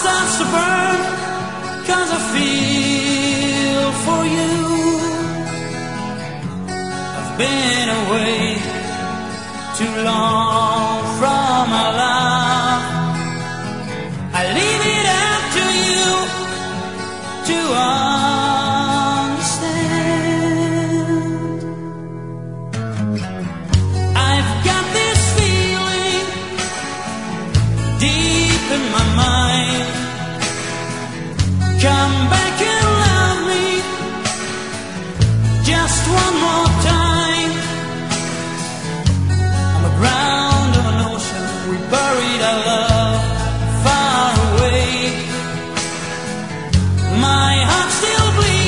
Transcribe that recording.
starts to burn, 'cause I feel for you. I've been away too long from my love. I leave it up to you to understand. I've got this feeling deep in my mind. Come back and love me just one more time. On the ground of an ocean, we buried our love far away. My heart still bleeds.